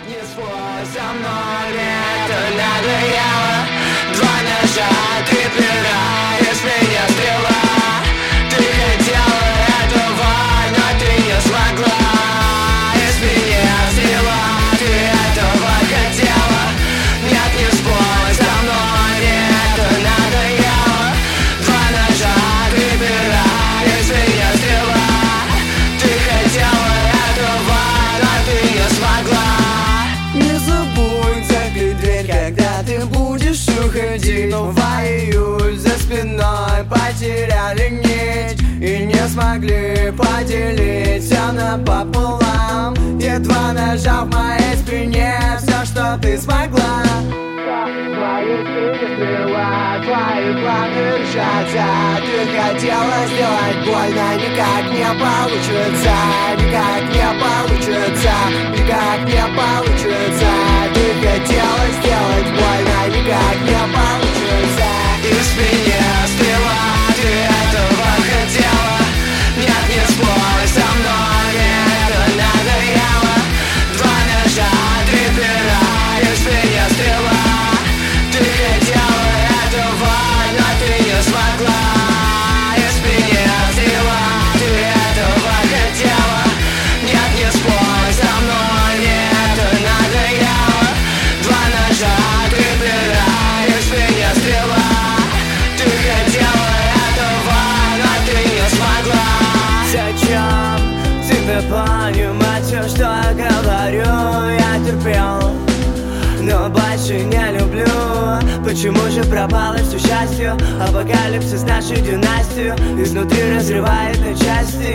не спорь со мной, мне это надоело. Два ножа, ты пираешь меня стрела. Ты хотела этого, но ты не смогла. Из меня стрела, ты этого хотела. Нет, не спорь со мной, мне это надоело. Два ножа, ты пираешь меня стрела. Ты хотела этого, но ты не смогла. Не забудь закрыть дверь, когда ты будешь уходить. Новая июль за спиной, потеряли нить и не смогли поделить все напополам. Едва нажав в моей спине все, что ты смогла. Твои стили стрела, твои планы рушатся. Ты хотела сделать больно, никак не получится. Никак не получится, никак не получится. Ты хотела сделать больно, никак не получится. Из меня стрела, ты этого хотела. Нет, не спорь со мной, мне это надоело. Два ножа, ты пираешь меня стрела. Ты хотела этого, но ты не смогла. Из меня стрела, ты этого хотела. Нет, не спорь со мной, мне это надоело. Два ножа, ты пираешь меня стрела. Ты хотела этого, но ты не смогла. Зачем тебе понимать все, что я говорю? Я терпел, но больше не люблю. Почему же пропало все счастье? Апокалипсис нашей династии изнутри разрывает на части.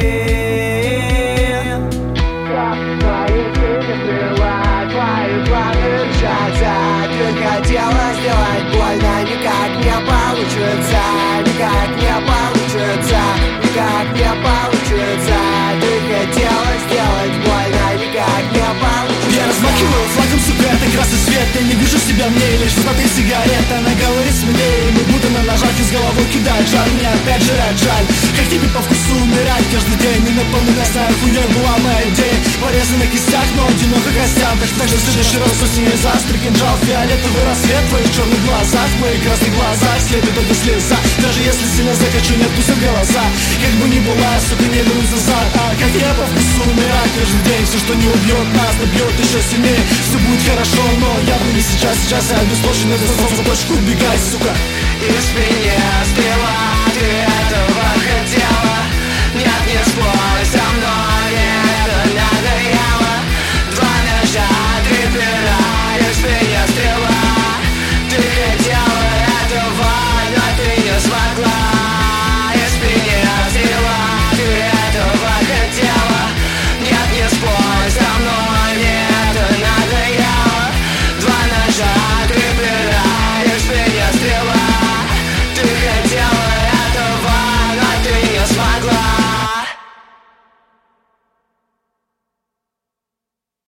Твои стили стрела, твои планы рушатся. Ты хотела сделать больно, никак не получится. Никак не получится, никак не получится. Ты хотела сделать больно, никак не получится. Я размахиваю флагом, сука, это красный свет. Я не вижу себя в ней, лишь смотри сигарета. Она говорит смелее, мы будто на ножах из головы кидает жар. Мне опять жрать жаль, как тебе по вкусу умирать каждый день. Не напоминай, старая хуйня была моя идея. Порезы на кистях, но одиноко костям. Так что в следующий раз осенью заострый кинжал. Фиолетовый рассвет в твоих черных глазах, в моих красных глазах следует только слеза. Даже если сильно захочу, не отпустят глаза. Как бы ни была, сука, не вернусь назад. Как я по вкусу умирать каждый день. Все, что не убьет нас, добьет еще сильнее. Все будет хорошо, но явно не сейчас. Сейчас я беспочвенно за точку убегай, сука. Из меня стрела, ты